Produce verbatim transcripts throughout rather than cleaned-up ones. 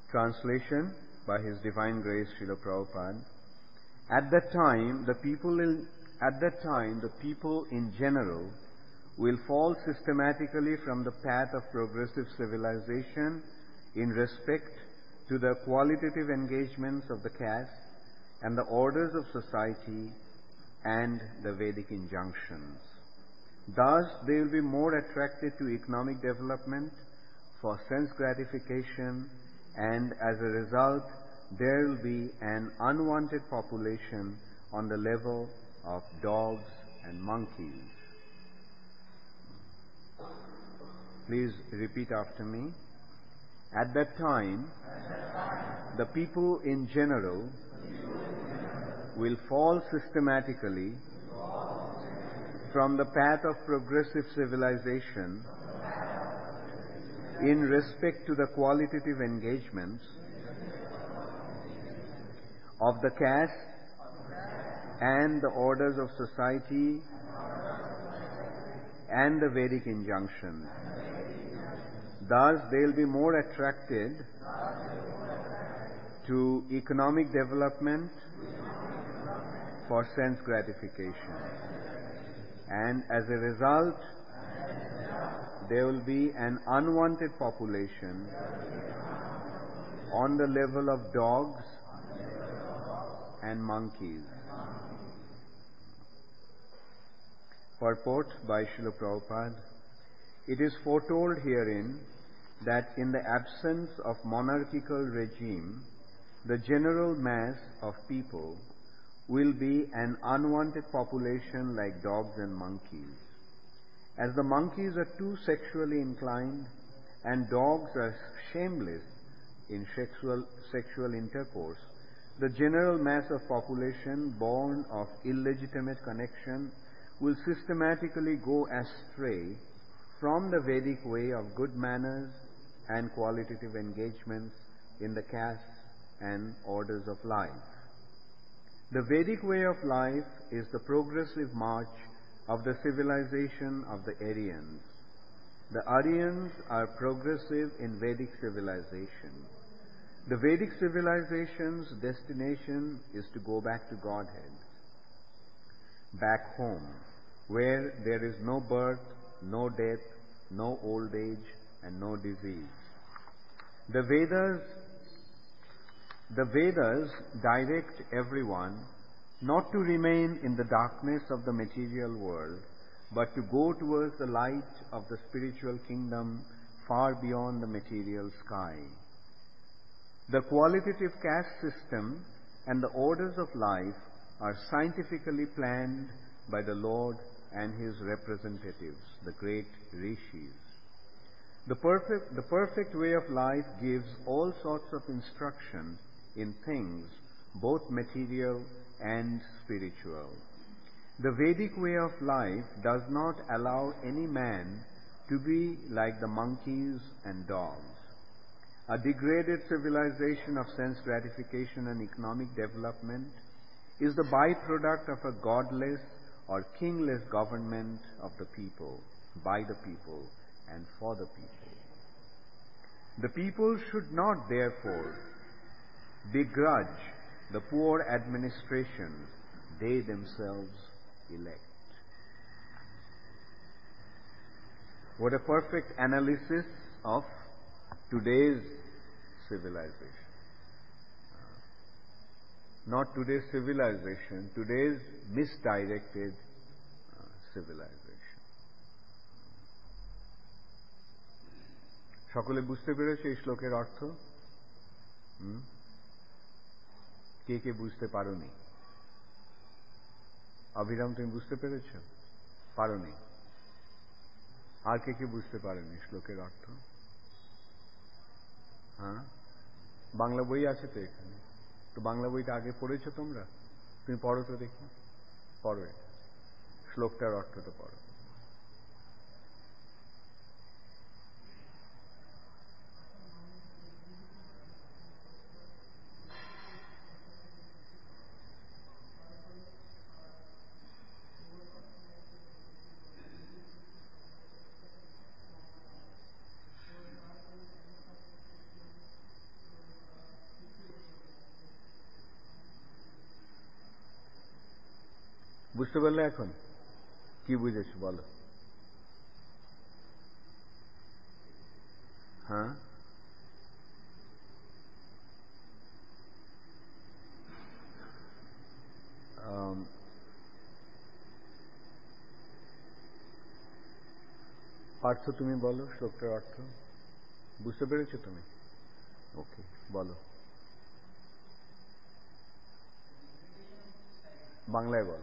Translation by His Divine Grace Srila Prabhupada. At that time, the people in, at that time, the people in general will fall systematically from the path of progressive civilization in respect to the qualitative engagements of the caste and the orders of society and the Vedic injunctions. Thus, they will be more attracted to economic development for sense gratification, and as a result, there will be an unwanted population on the level of dogs and monkeys. Please repeat after me. At that time, the people in general will fall systematically from the path of progressive civilization in respect to the qualitative engagements of the caste and the orders of society and the Vedic injunctions. Thus, they will be more attracted to economic development for sense gratification. And as a result, there will be an unwanted population on the level of dogs and monkeys. Purport by Srila Prabhupada. It is foretold herein that in the absence of monarchical regime, the general mass of people will be an unwanted population like dogs and monkeys. As the monkeys are too sexually inclined and dogs are shameless in sexual, sexual intercourse, the general mass of population born of illegitimate connection will systematically go astray from the Vedic way of good manners and qualitative engagements in the castes and orders of life. The Vedic way of life is the progressive march of the civilization of the Aryans. The Aryans are progressive in Vedic civilization. The Vedic civilization's destination is to go back to Godhead, back home, where there is no birth, no death, no old age, and no disease. The Vedas, the Vedas direct everyone not to remain in the darkness of the material world, but to go towards the light of the spiritual kingdom far beyond the material sky. The qualitative caste system and the orders of life are scientifically planned by the Lord and His representatives, the great rishis. The perfect, the perfect way of life gives all sorts of instruction in things, both material and spiritual. The Vedic way of life does not allow any man to be like the monkeys and dogs. A degraded civilization of sense gratification and economic development is the byproduct of a godless or kingless government of the people, by the people, and for the people. The people should not, therefore, begrudge the poor administration they themselves elect. What a perfect analysis of today's civilization. Not today's civilization, today's misdirected uh, civilization. সকলে বুঝতে পেরেছে এই শ্লোকের অর্থ? হুম? কে কে বুঝতে পারোনি? অভিরাম, তুমি বুঝতে পেরেছ? পারোনি? আর কে কে বুঝতে পারেনি শ্লোকের অর্থ? হ্যাঁ, বাংলা বই আছে তো এখানে, তো বাংলা বইটা আগে পড়েছো তোমরা? তুমি পড়ো তো দেখি, পড়ো, শ্লোকটার অর্থটা পড়ো। বুঝতে পারলে এখন কি বুঝেছো বলো? হ্যাঁ, পার্থ তুমি বলো শ্লোকটার অর্থ। বুঝতে পেরেছো তুমি? ওকে, বলো, বাংলায় বলো।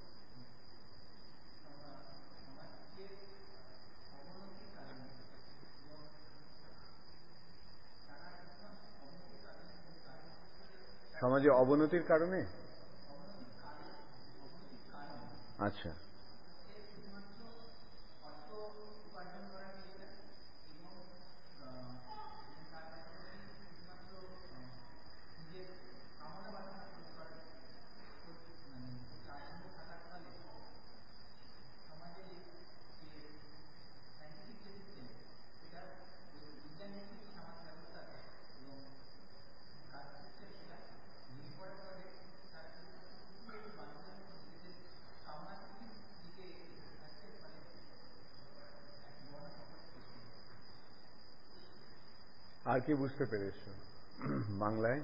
সমাজে অবনতির কারণে? আচ্ছা, আর কি বুঝতে পেরেছো বাংলায়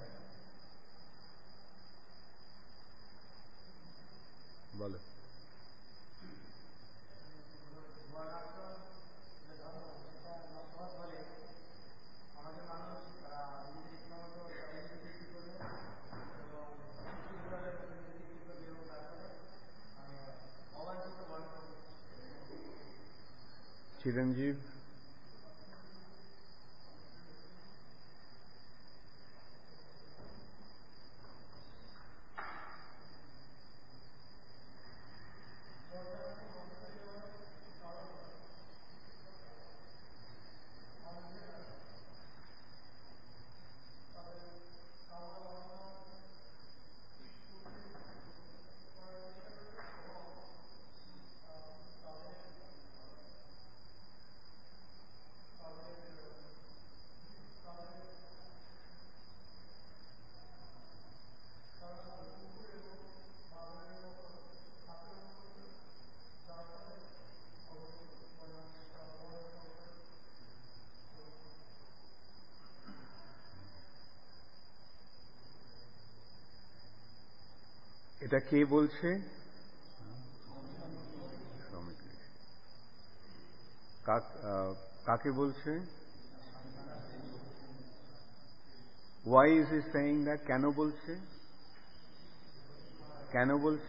বলো। চিরঞ্জীব, এটা কে বলছে? কাকে বলছে? Why is he saying that? কেন বলছে? কেন বলছে?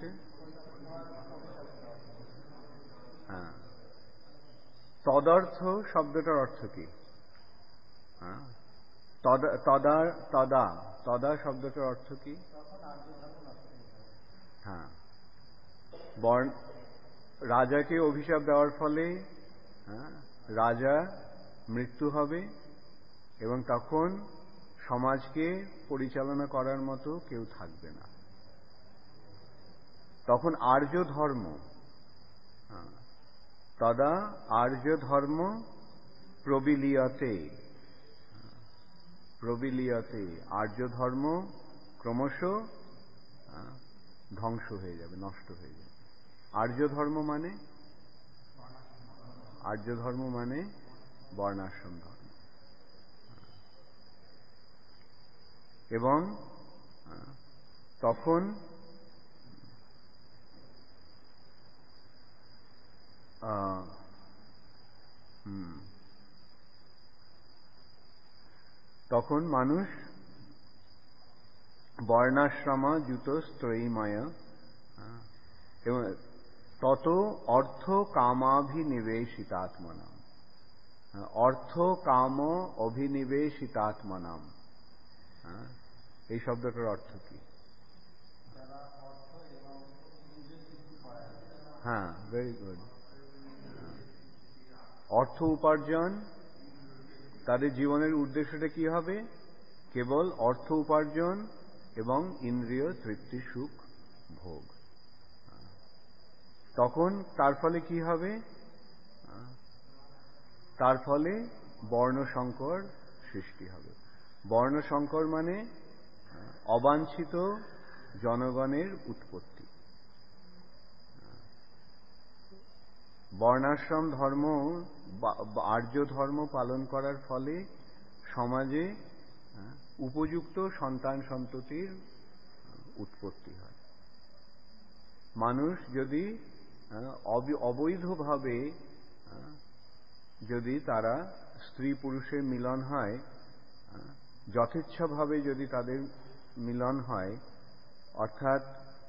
হ্যাঁ, তদর্থ শব্দটার অর্থ কি? হ্যাঁ, তদা তদা তদা তদা শব্দটার অর্থ কি? হ্যাঁ, বর্ণ রাজাকে অভিশাপ দেওয়ার ফলে হ্যাঁ রাজা মৃত্যু হবে এবং তখন সমাজকে পরিচালনা করার মতো কেউ থাকবে না। তখন আর্য ধর্ম, তদা আর্য ধর্ম প্রবিলিয়তে, প্রবিলিয়তে আর্য ধর্ম ক্রমশ ধ্বংস হয়ে যাবে, নষ্ট হয়ে যাবে। আর্য ধর্ম মানে আর্য ধর্ম মানে বর্ণাশ্রম ধর্ম। এবং তখন তখন মানুষ বর্ণাশ্রমা জুত স্ত্রয়ীময় এবং তত অর্থ কামাভিনিবেশিতাত্মনাম, অর্থ কাম অভিনিবেশিতাত্মনাম, এই শব্দটার অর্থ কি? হ্যাঁ, ভেরি গুড। অর্থ উপার্জন, তাদের জীবনের উদ্দেশ্যটা কি হবে? কেবল অর্থ উপার্জন এবং ইন্দ্রিয় তৃপ্তি, সুখ ভোগ। তখন তার ফলে কি হবে? তার ফলে বর্ণসংকর সৃষ্টি হবে। বর্ণসংকর মানে অবাঞ্ছিত জনগণের উৎপত্তি। বর্ণাশ্রম ধর্ম আর্য ধর্ম পালন করার ফলে সমাজে উপযুক্ত সন্তান সন্ততির উৎপত্তি হয়। মানুষ যদি অবৈধভাবে যদি তারা স্ত্রী পুরুষের মিলন হয়, যথেচ্ছাভাবে যদি তাদের মিলন হয়, অর্থাৎ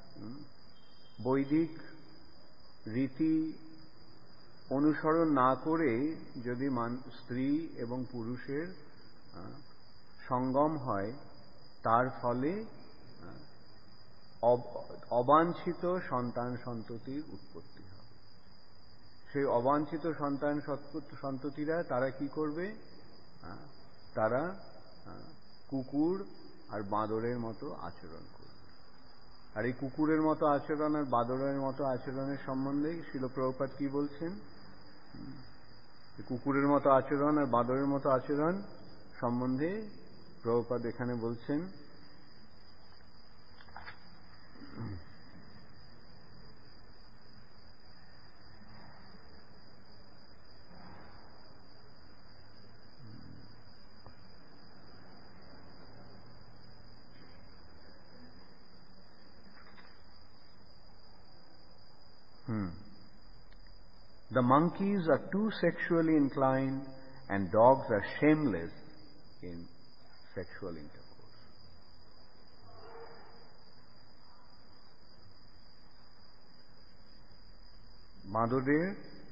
বৈদিক রীতি অনুসরণ না করে যদি স্ত্রী এবং পুরুষের সঙ্গম হয়, তার ফলে অবাঞ্ছিত সন্তান সন্ততির উৎপত্তি হবে। সেই অবাঞ্ছিত সন্তান সন্ততিরা তারা কি করবে? তারা কুকুর আর বাঁদরের মতো আচরণ করবে। আর এই কুকুরের মতো আচরণ আর বাঁদরের মতো আচরণের সম্বন্ধে শ্রীল প্রভুপাদ কি বলছেন? কুকুরের মতো আচরণ আর বাঁদরের মতো আচরণ সম্বন্ধে প্রভুপাদ এখানে বলছেন, Hmm. The monkeys are too sexually inclined and dogs are shameless in sexual intercourse. বাঁদরের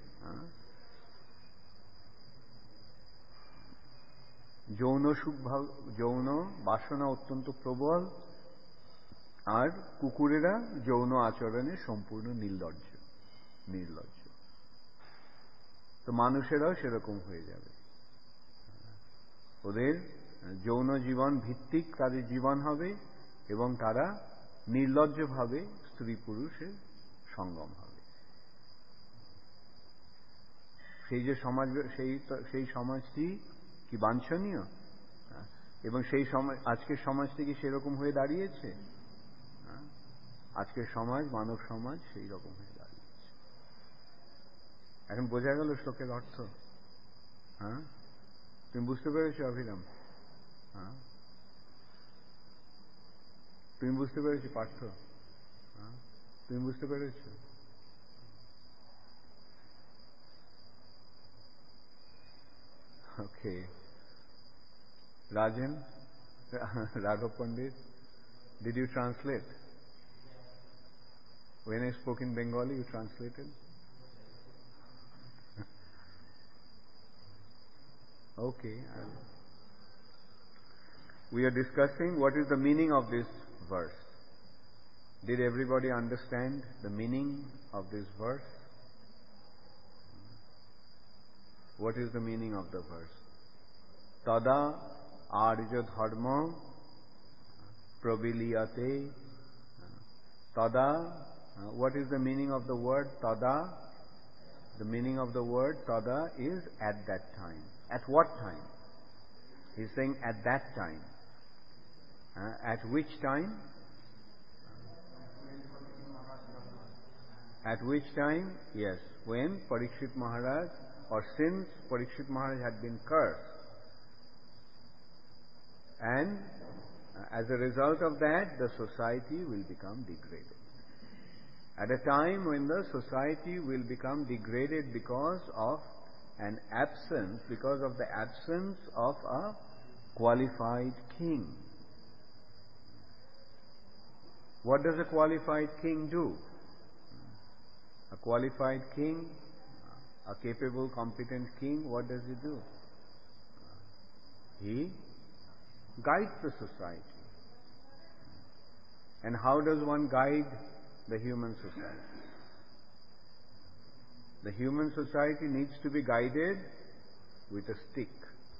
যৌন সুখ যৌন বাসনা অত্যন্ত প্রবল, আর কুকুরেরা যৌন আচরণে সম্পূর্ণ নির্লজ্জ নির্লজ্জ তো মানুষেরাও সেরকম হয়ে যাবে। ওদের যৌন জীবন ভিত্তিক তাদের জীবন হবে এবং তারা নির্লজ্জভাবে স্ত্রী পুরুষের সঙ্গম হবে। সেই যে সমাজ, সেই সেই সমাজটি কি বাঞ্ছনীয়? এবং সেই সমাজ, আজকের সমাজটি কি সেরকম হয়ে দাঁড়িয়েছে? আজকের সমাজ, মানব সমাজ সেই রকম হয়ে দাঁড়িয়েছে। এখন বোঝা গেল শ্লোকের অর্থ? হ্যাঁ, তুমি বুঝতে পেরেছো অভিরাম? হ্যাঁ, তুমি বুঝতে পেরেছো পার্থ? হ্যাঁ, তুমি বুঝতে পেরেছো? ওকে, রাজন, Raghav Pandit, did you translate? When I spoke in Bengali, you translated? Okay. We are discussing what is the meaning of this verse. Did everybody understand the meaning of this verse? What is the meaning of the verse? Tada arya dharma praviliyate. Tada, what is the meaning of the word tada? The meaning of the word tada is at that time. At what time? He's saying at that time. Uh, at which time? At which time? Yes, when Parikshit Maharaj, or since Parikshit Maharaj had been cursed. And uh, as a result of that, the society will become degraded. At a time when the society will become degraded because of an absence, because of the absence of a qualified king. What does a qualified king do? A qualified king, a capable, competent king, what does he do? He guides the society. And how does one guide the human society? The human society needs to be guided with a stick.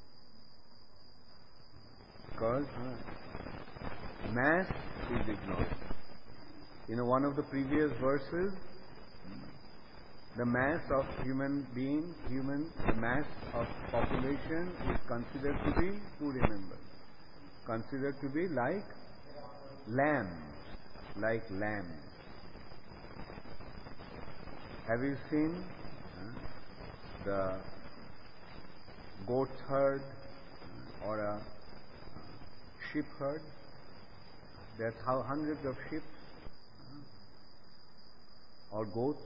Because uh, mass is ignored. You know, one of the previous verses, the mass of human beings, human, the mass of population is considered to be, who remembers? Considered to be like lambs, like lambs. Have you seen uh, the goat herd or a sheep herd. There's how hundreds of sheep or goats,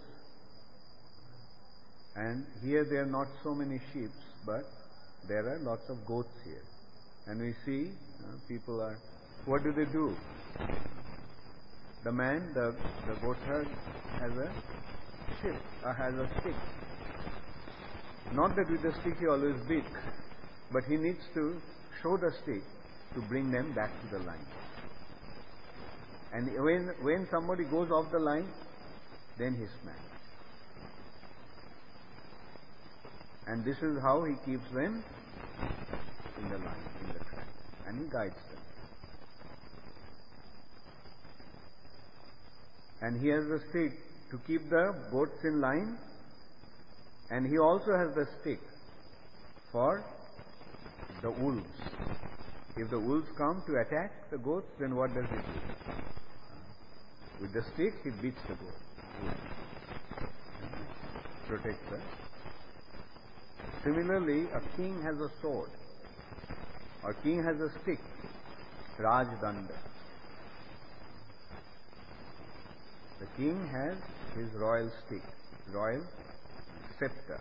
and here there are not so many sheep, but there are lots of goats here. And we see uh, people are, what do they do? The man, the, the goat herd has a sheep, uh, has a stick. Not that with the stick he always beat, but he needs to show the stick to bring them back to the line. And when, when somebody goes off the line, then he smacks. And this is how he keeps them in the line, in the track, and he guides them. And he has the stick to keep the goats in line, and he also has the stick for the wolves. If the wolves come to attack the goats, then what does he do? With the stick, he beats the goat. Protects her. Similarly, a king has a sword. A king has a stick, Rajdanda. The king has his royal stick, royal scepter.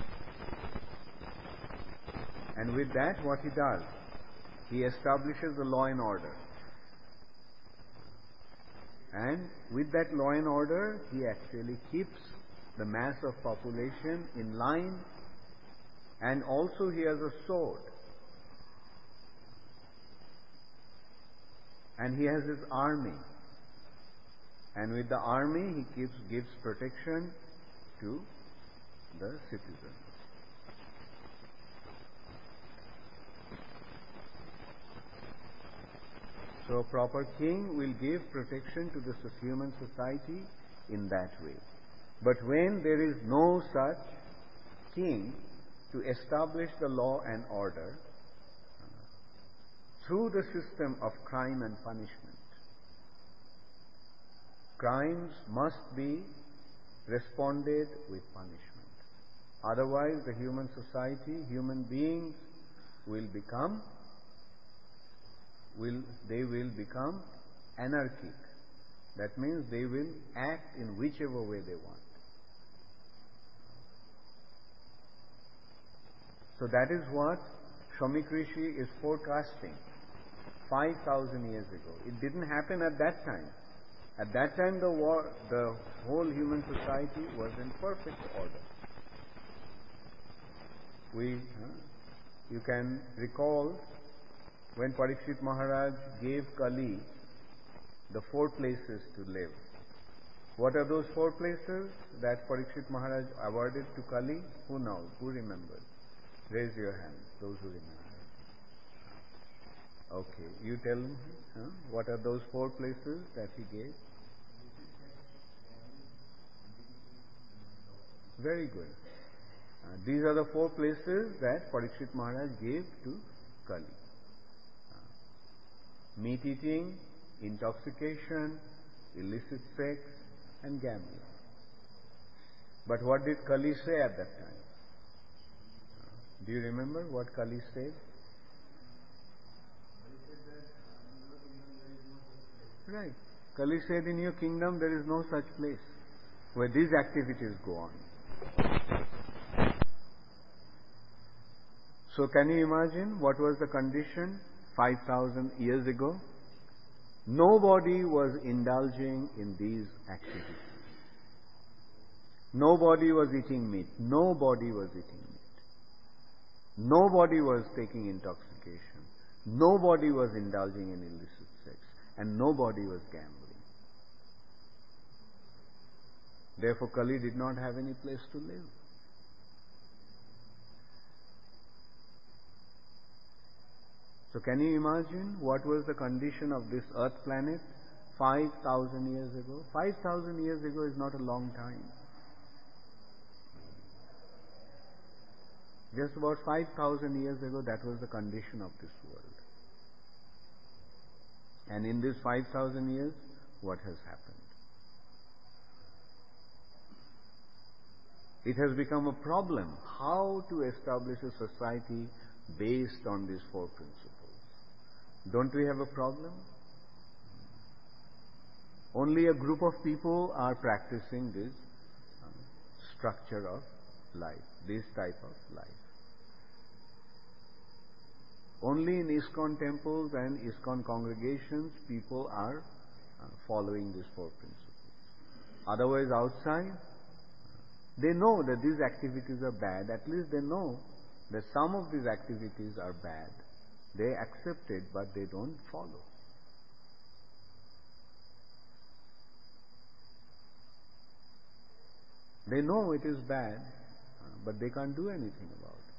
And with that, what he does? He establishes the law and order. And with that law and order, he actually keeps the mass of population in line, and also he has a sword. And he has his army. And with the army, he gives, gives protection to the citizens. So a proper king will give protection to the human society in that way. But when there is no such king to establish the law and order through the system of crime and punishment, crimes must be responded with punishment. Otherwise, the human society, human beings will become will they will become anarchic. That means they will act in whichever way they want. So that is what Shomik Rishi is forecasting five thousand years ago. It didn't happen at that time. At that time the war, the whole human society was in perfect order. We, uh, you can recall when Parikshit Maharaj gave Kali the four places to live. What are those four places that Parikshit Maharaj awarded to Kali? Who knows? Who remembers? Raise your hand, those who remember. Okay, you tell me, huh? What are those four places that he gave? Very good. Uh, these are the four places that Parikshit Maharaj gave to Kali. Uh, meat eating, intoxication, illicit sex, and gambling. But what did Kali say at that time? Uh, do you remember what Kali said? Right. Kali said, in your kingdom there is no such place where these activities go on. So can you imagine what was the condition five thousand years ago? Nobody was indulging in these activities. Nobody was eating meat. Nobody was eating meat. Nobody was taking intoxication. Nobody was indulging in illicit sex. And nobody was gambling. Therefore, Kali did not have any place to live. So can you imagine what was the condition of this earth planet five thousand years ago? five thousand years ago is not a long time. Just about five thousand years ago, that was the condition of this world. And in this five thousand years, what has happened? It has become a problem how to establish a society based on these four principles. Don't we have a problem? Only a group of people are practicing this um, structure of life, this type of life. Only in ISKCON temples and ISKCON congregations people are uh, following these four principles. Otherwise outside, they know that these activities are bad. At least they know that some of these activities are bad. They accept it, but they don't follow. They know it is bad, uh, but they can't do anything about it.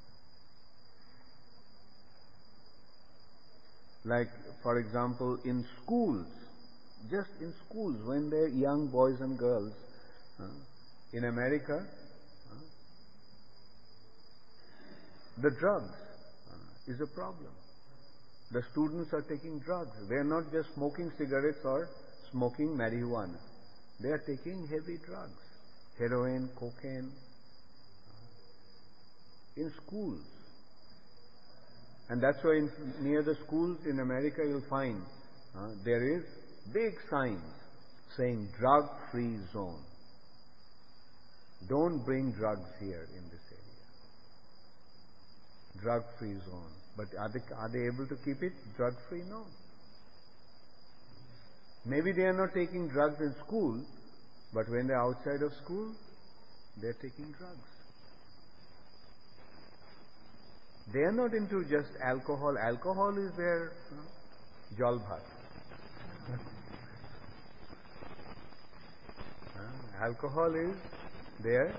Like, for example, in schools, just in schools, when they're young boys and girls, uh, in America, uh, the drugs uh, is a problem. The students are taking drugs. They are not just smoking cigarettes or smoking marijuana. They are taking heavy drugs, heroin, cocaine, uh, in schools. And that's why in, near the schools in America you'll find uh, there is big signs saying drug-free zone. Don't bring drugs here in this area. Drug-free zone. But are they, are they able to keep it drug-free? No. Maybe they are not taking drugs in school, but when they're outside of school, they're taking drugs. They are not into just alcohol. Alcohol is their uh, jal bhat. uh, alcohol is their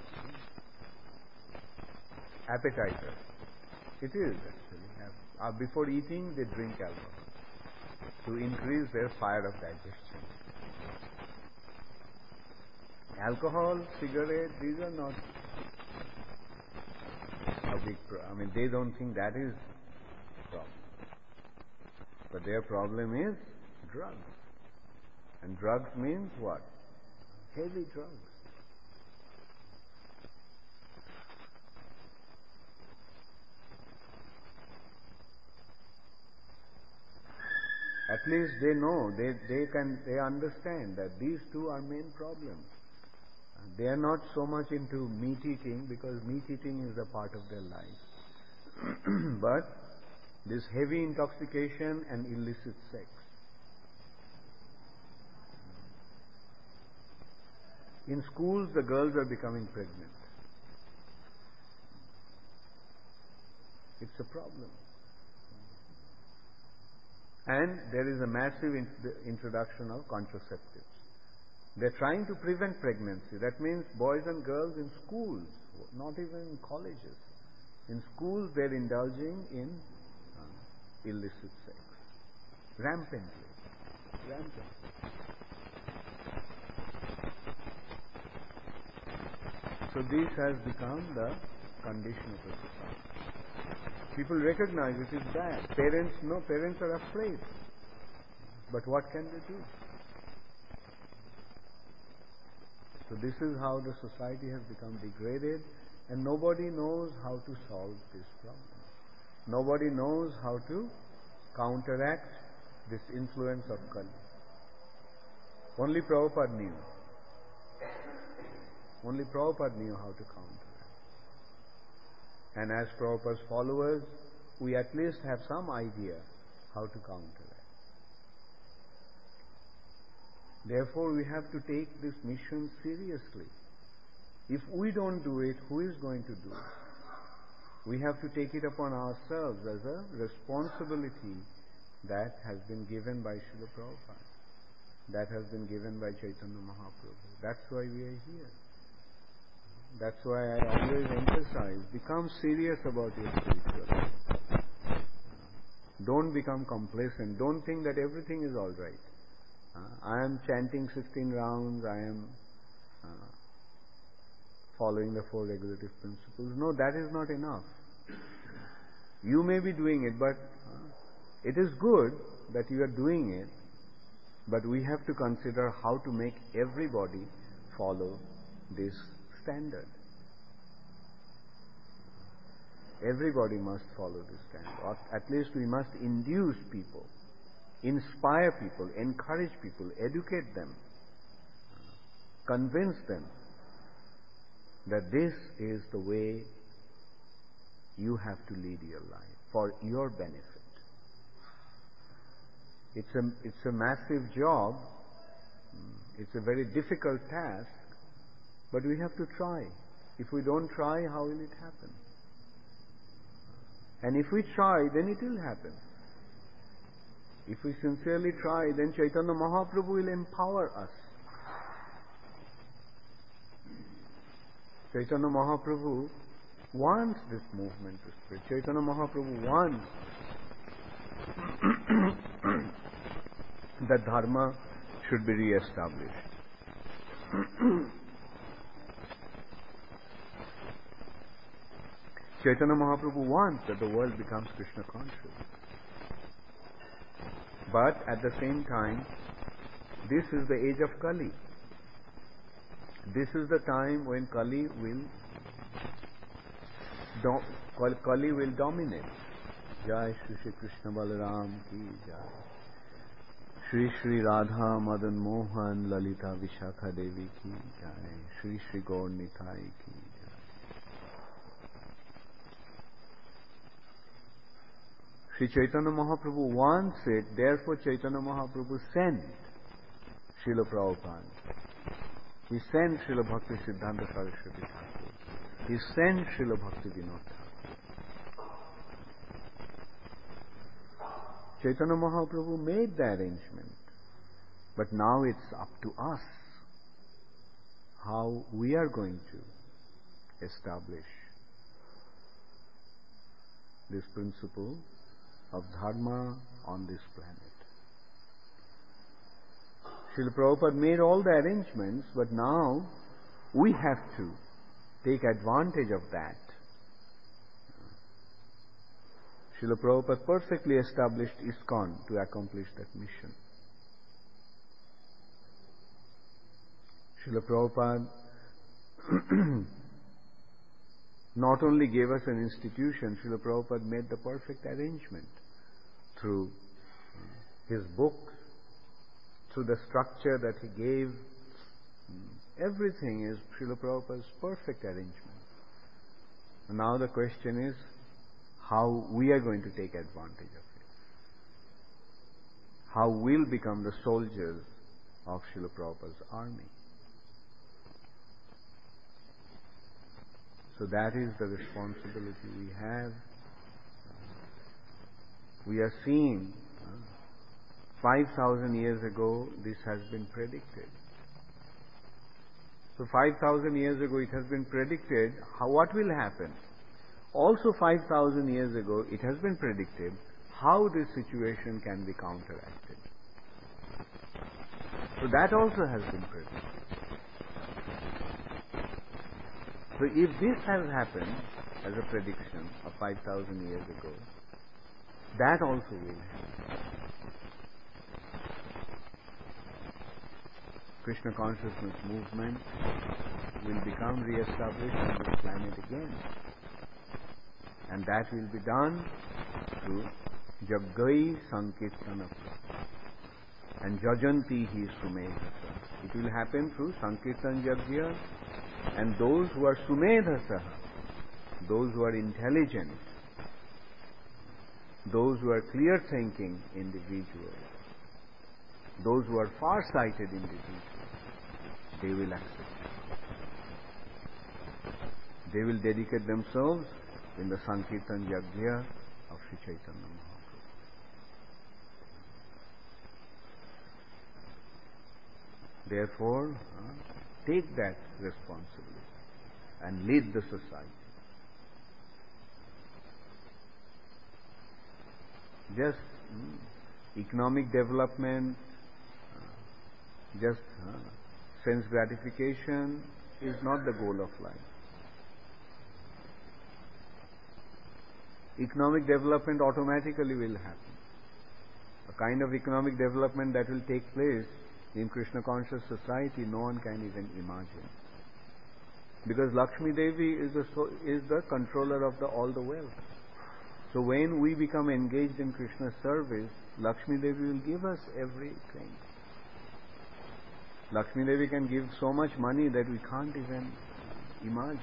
appetizer. It is actually. Uh, before eating, they drink alcohol to increase their fire of digestion. Alcohol, cigarette, these are not a big problem. I mean, they don't think that is a problem. But their problem is drugs. And drugs means what? Heavy drugs. At least they know, they, they can, they understand that these two are main problems. They are not so much into meat eating because meat eating is a part of their life. But this heavy intoxication and illicit sex. In schools, the girls are becoming pregnant. It's a problem. And there is a massive in introduction of contraceptives. They're trying to prevent pregnancy. That means boys and girls in schools, not even in colleges. In schools, they're indulging in uh, illicit sex. Rampantly. Rampantly. So this has become the condition of the society. People recognize it is bad. Parents, no, parents are afraid. But what can they do? So this is how the society has become degraded, and nobody knows how to solve this problem. Nobody knows how to counteract this influence of Kali. Only Prabhupada knew. Only Prabhupada knew how to counteract. And as Prabhupada's followers, we at least have some idea how to counteract. Therefore, we have to take this mission seriously. If we don't do it, who is going to do it? We have to take it upon ourselves as a responsibility that has been given by Srila Prabhupada, that has been given by Chaitanya Mahaprabhu. That's why we are here. That's why I always emphasize, become serious about your spiritual life. Don't become complacent. Don't think that everything is all right. Uh, I am chanting sixteen rounds, I am uh, following the four regulative principles. No, that is not enough. You may be doing it, but uh, it is good that you are doing it, but we have to consider how to make everybody follow this standard. Everybody must follow this kind of, or at least we must induce people, inspire people, encourage people, educate them, convince them that this is the way you have to lead your life for your benefit. It's a, it's a massive job. It's a very difficult task, but we have to try. If we don't try, how will it happen? And if we try, then it will happen. If we sincerely try, then Chaitanya Mahaprabhu will empower us. Chaitanya Mahaprabhu wants this movement to spread. Chaitanya Mahaprabhu wants that dharma should be re-established. Chaitanya Mahaprabhu wants that the world becomes Krishna conscious. But at the same time, this is the age of Kali. This is the time when Kali will do, Kali will dominate. Jai Shri Shri Krishna Balaram ki Jai. Shri Shri Radha Madan Mohan Lalita Vishakha Devi ki Jai. Shri Shri Gaur Nitai ki Jai. Sri Chaitanya Mahaprabhu wants it, therefore Chaitanya Mahaprabhu sent Srila Prabhupada. He sent Srila Bhakti Siddhanta Saraswati Thakur. He sent Srila Bhakti Vinod Thakur. Chaitanya Mahaprabhu made the arrangement. But now it's up to us how we are going to establish this principle of dharma on this planet. Srila Prabhupada made all the arrangements, but now we have to take advantage of that. Srila Prabhupada perfectly established ISKCON to accomplish that mission. Srila Prabhupada not only gave us an institution, Srila Prabhupada made the perfect arrangement through his books, through the structure that he gave. Everything is Srila Prabhupada's perfect arrangement. And now the question is how we are going to take advantage of it. How we'll become the soldiers of Srila Prabhupada's army. So that is the responsibility we have. We are seeing uh, five thousand years ago this has been predicted. So five thousand years ago it has been predicted how, what will happen. Also five thousand years ago it has been predicted how this situation can be counteracted. So that also has been predicted. So if this has happened as a prediction of five thousand years ago, that also will happen. Krishna consciousness movement will become re-established on this planet again. And that will be done through Jaggai Sankirtana. And Jajanti hi Sumedhasa. It will happen through Sankirtan Yajna, and those who are Sumedhasa, those who are intelligent, those who are clear-thinking individuals, those who are far-sighted individuals, they will accept it. They will dedicate themselves in the Sankirtan Yajna of Sri Chaitanya Mahaprabhu. Therefore, uh, take that responsibility and lead the society. Just mm, economic development, uh, just uh, sense gratification is not the goal of life. Economic development automatically will happen. A kind of economic development that will take place in Krishna conscious society, no one can even imagine. Because Lakshmi Devi is the, so, is the controller of the, all the wealth. So when we become engaged in Krishna's service, Lakshmi Devi will give us everything. Lakshmi Devi can give so much money that we can't even imagine.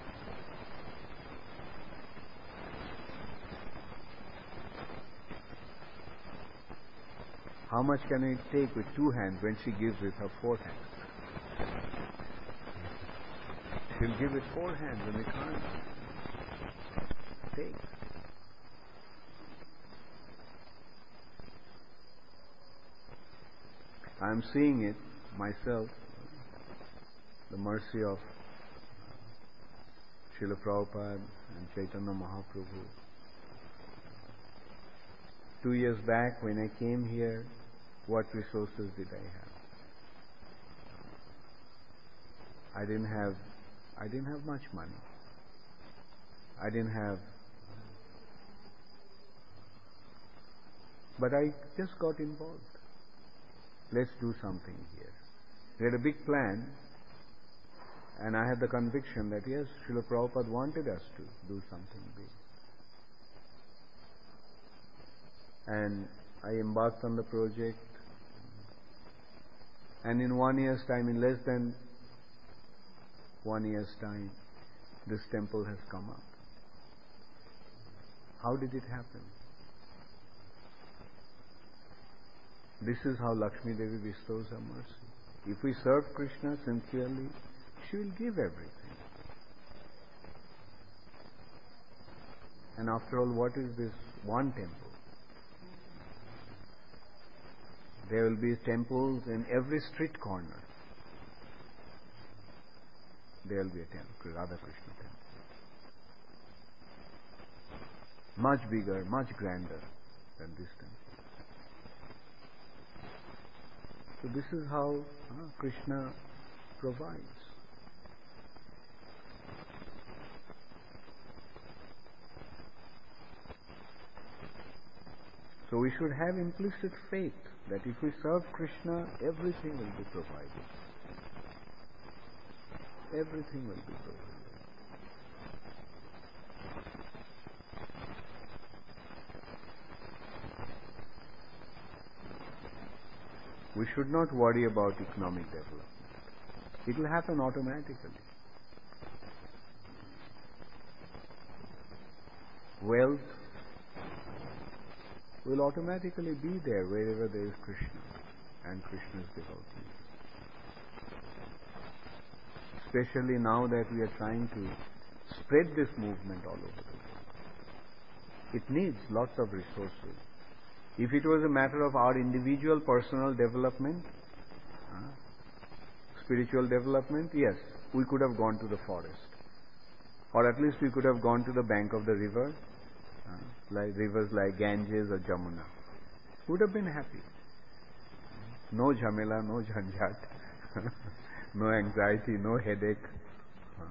How much can we take with two hands when she gives with her four hands? She'll give with four hands and we can't take. I'm seeing it myself, the mercy of Srila Prabhupada and Chaitanya Mahaprabhu. Two years back when I came here, what resources did I have? I didn't have, I didn't have much money. I didn't have, but I just got involved. Let's do something here. We had a big plan, and I had the conviction that yes, Srila Prabhupada wanted us to do something big. And I embarked on the project, and in one year's time, in less than one year's time, this temple has come up. How did it happen? This is how Lakshmi Devi bestows her mercy. If we serve Krishna sincerely, she will give everything. And after all, what is this one temple? There will be temples in every street corner. There will be a temple, Radha Krishna temple. Much bigger, much grander than this temple. So this is how uh, Krishna provides. So we should have implicit faith that if we serve Krishna, everything will be provided. Everything will be provided. We should not worry about economic development. It will happen automatically. Wealth will automatically be there wherever there is Krishna and Krishna's devotees. Especially now that we are trying to spread this movement all over the world. It needs lots of resources. If it was a matter of our individual personal development, uh, spiritual development, yes, we could have gone to the forest. Or at least we could have gone to the bank of the river, uh, like rivers like Ganges or Jamuna. Would have been happy. No jhamela, no jhanjat, no anxiety, no headache. Uh,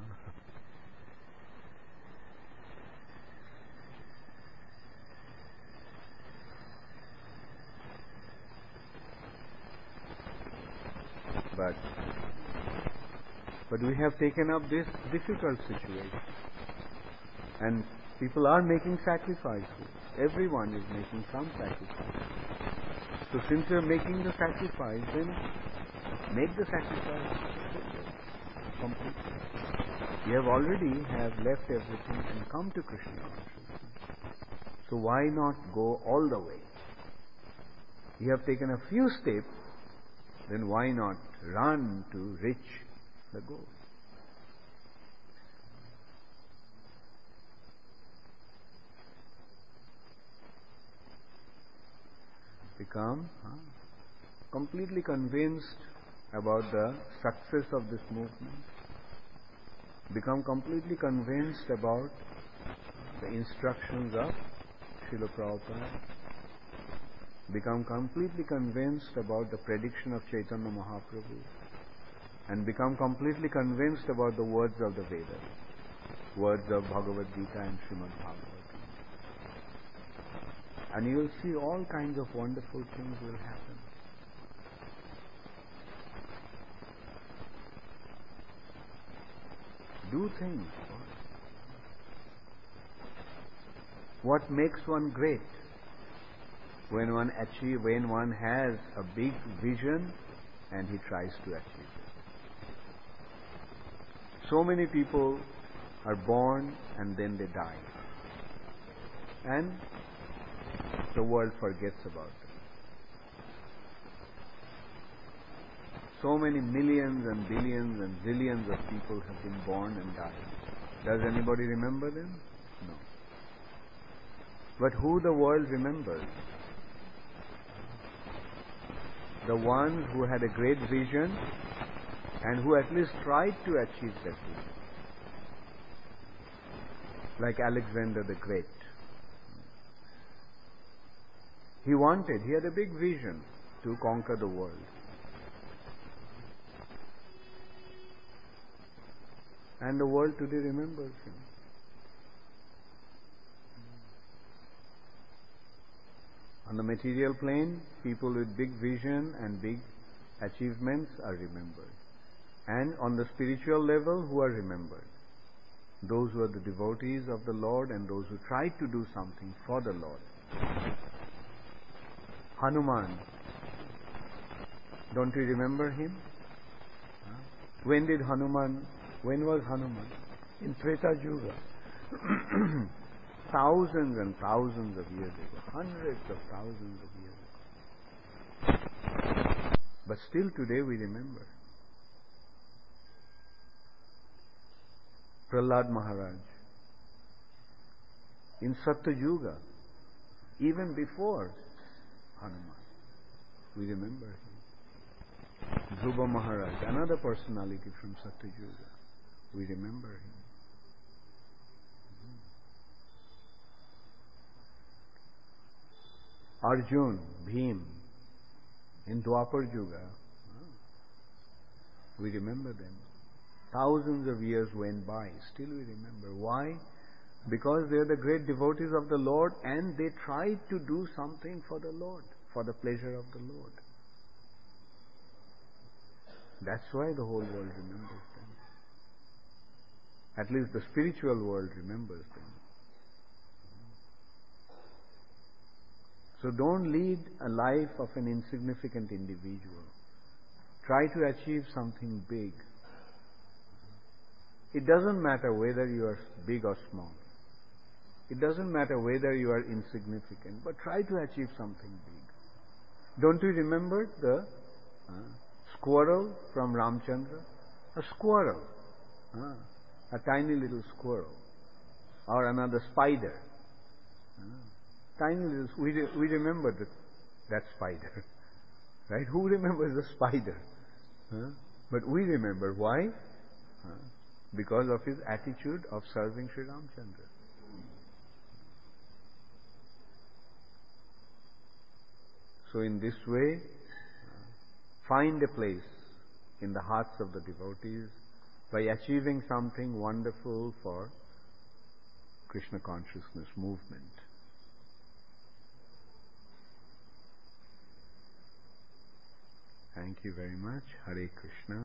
But, but we have taken up this difficult situation. And people are making sacrifices. Everyone is making some sacrifice. So since you are making the sacrifice, then make the sacrifice completely. You have already have left everything and come to Krishna consciousness. So why not go all the way? You have taken a few steps, then why not run to reach the goal? Become huh, completely convinced about the success of this movement. Become completely convinced about the instructions of Srila Prabhupada. Become completely convinced about the prediction of Chaitanya Mahaprabhu, and become completely convinced about the words of the Vedas, words of Bhagavad Gita and Srimad Bhagavatam. And you will see all kinds of wonderful things will happen. Do things. What makes one great? When one achieve, when one has a big vision and he tries to achieve it. So many people are born and then they die. And the world forgets about them. So many millions and billions and zillions of people have been born and died. Does anybody remember them? No. But who the world remembers? The ones who had a great vision and who at least tried to achieve that vision. Like Alexander the Great. He wanted, he had a big vision to conquer the world. And the world today remembers him. On the material plane, people with big vision and big achievements are remembered. And on the spiritual level, who are remembered? Those who are the devotees of the Lord and those who tried to do something for the Lord. Hanuman. Don't you remember him? When did Hanuman, when was Hanuman? In Treta Yuga. Thousands and thousands of years ago. Hundreds of thousands of years ago. But still today we remember. Prahlad Maharaj. In Satya Yuga. Even before Hanuman. We remember him. Dhruva Maharaj, another personality from Satya Yuga. We remember him. Arjun, Bhim, in Dwapar Yuga. We remember them. Thousands of years went by, still we remember. Why? Because they are the great devotees of the Lord and they tried to do something for the Lord, for the pleasure of the Lord. That's why the whole world remembers them. At least the spiritual world remembers them. So don't lead a life of an insignificant individual. Try to achieve something big. It doesn't matter whether you are big or small. It doesn't matter whether you are insignificant, but try to achieve something big. Don't you remember the uh, squirrel from Ramchandra? A squirrel. Uh, a tiny little squirrel. Or another spider. Uh, tiny little, we, re, we remember that, that spider. Right? Who remembers the spider? Uh, but we remember. Why? Uh, because of his attitude of serving Sri Ramchandra. So in this way, find a place in the hearts of the devotees by achieving something wonderful for Krishna consciousness movement. Thank you very much. Hare Krishna.